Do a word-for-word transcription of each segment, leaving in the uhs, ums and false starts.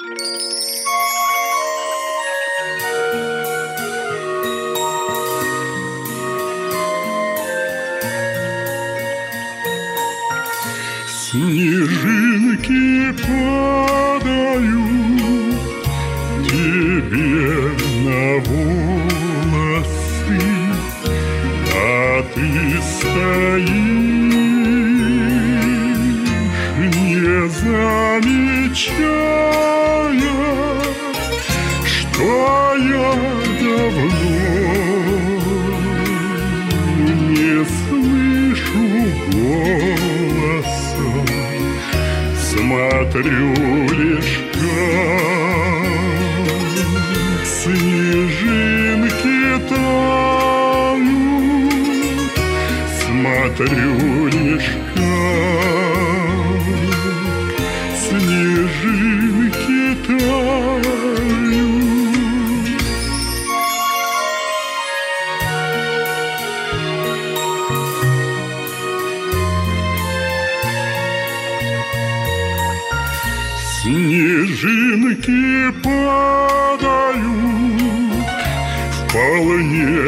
Снежинки падают тебе на волосы, а ты стоишь, не замечая, что я давно не слышу голоса. Смотрю лишь, как снежинки тают, смотрю лишь, как снежинки тают. Снежинки падают вполне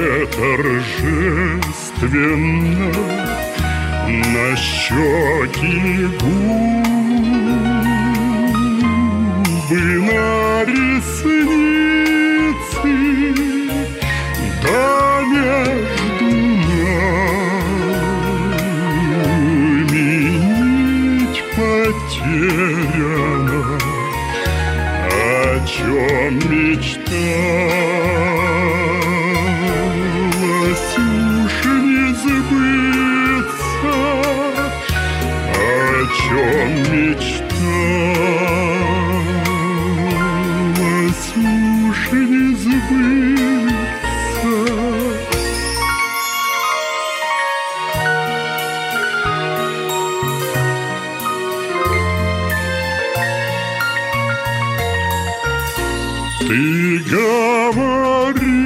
торжественно на щеки, губы, на ресницы, да между нами нить потеряна. О чем мечталось, уж не сбыться, о чем мечталось, уж не сбыться. Ты говори,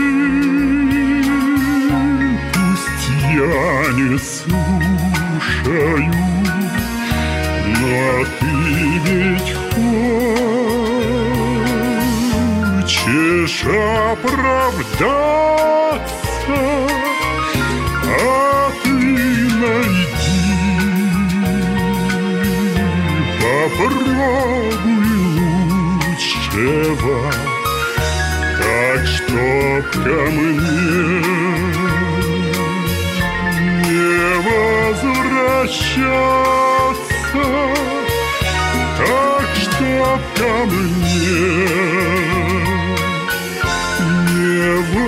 пусть я не слушаю, но ты ведь хочешь оправдаться, а ты найди, попробуй лучшего, так, чтоб ко мне не возвращаться, так, чтоб ко мне не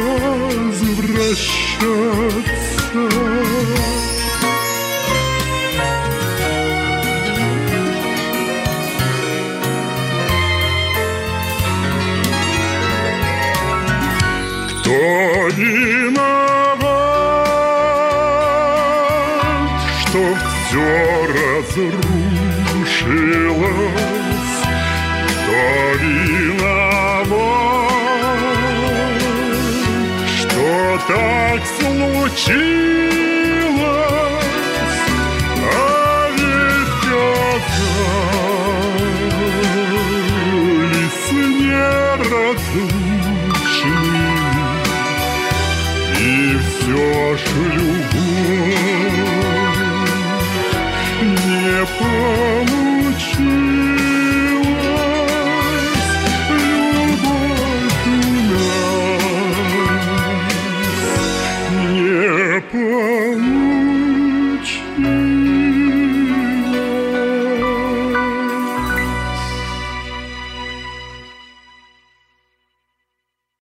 возвращаться. Кто виноват, что все разрушилось? Кто виноват, что так случилось?